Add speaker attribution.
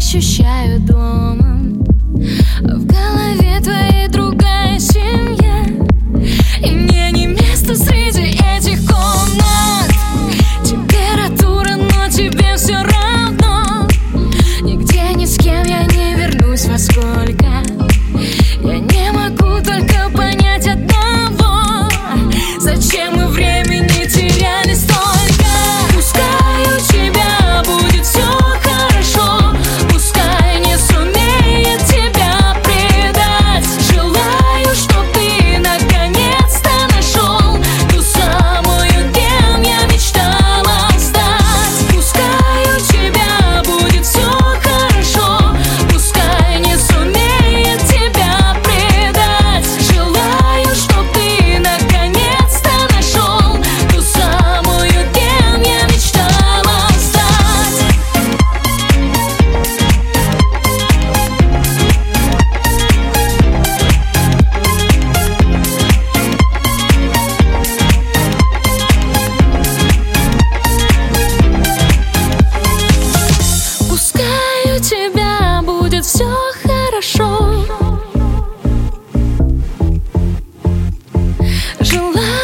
Speaker 1: ощущаю домом. В голове твоей другая семья, и мне не место среди этих комнат. Температура, но тебе все равно. Нигде ни с кем я не вернусь во сколько. Я не могу только понять одного: зачем мы времени теряли столько? Пускай у тебя будет все хорошо, пускай не сумеет тебя предать. Желаю, чтоб ты наконец-то нашел ту самую, кем я мечтала стать. Пускай у тебя будет все хорошо, пускай не сумеет тебя предать. Желаю, чтоб ты наконец-то нашел ту самую, кем я мечтала стать. Пускай у тебя будет все хорошо. Желаю